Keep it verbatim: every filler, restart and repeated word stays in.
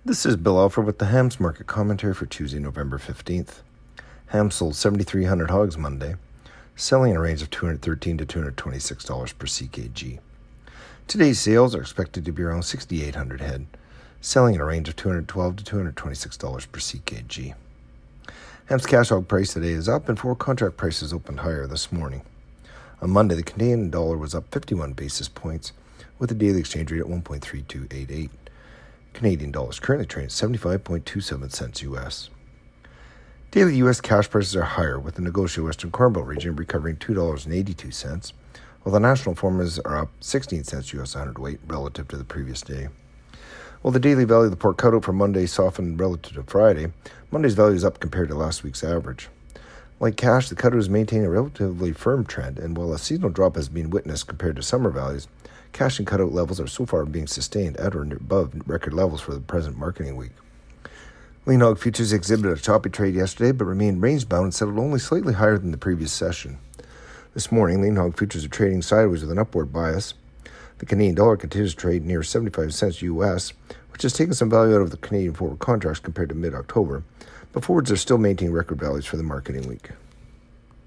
This is Bill Alford with the Hams Market Commentary for Tuesday, November fifteenth. Hams sold seven thousand three hundred hogs Monday, selling in a range of two hundred thirteen to two hundred twenty-six dollars per C K G. Today's sales are expected to be around six thousand eight hundred head, selling in a range of two hundred twelve to two hundred twenty-six dollars per C K G. Hams cash hog price today is up and forward contract prices opened higher this morning. On Monday, the Canadian dollar was up fifty-one basis points with the daily exchange rate at one point three two eight eight. Canadian dollars currently trading at seventy-five point two seven cents U S. Daily U S cash prices are higher, with the negotiated Western Corn Belt region recovering two dollars and eighty-two cents, while the national formulas are up sixteen cents U S a hundredweight relative to the previous day. While the daily value of the pork cutout for Monday softened relative to Friday, Monday's value is up compared to last week's average. Like cash, the cutout is maintaining a relatively firm trend, and while a seasonal drop has been witnessed compared to summer values, cash and cutout levels are so far being sustained at or above record levels for the present marketing week. Lean hog futures exhibited a choppy trade yesterday, but remained range-bound and settled only slightly higher than the previous session. This morning, lean hog futures are trading sideways with an upward bias. The Canadian dollar continues to trade near seventy-five cents U S, which has taken some value out of the Canadian forward contracts compared to mid-October, but forwards are still maintaining record values for the marketing week.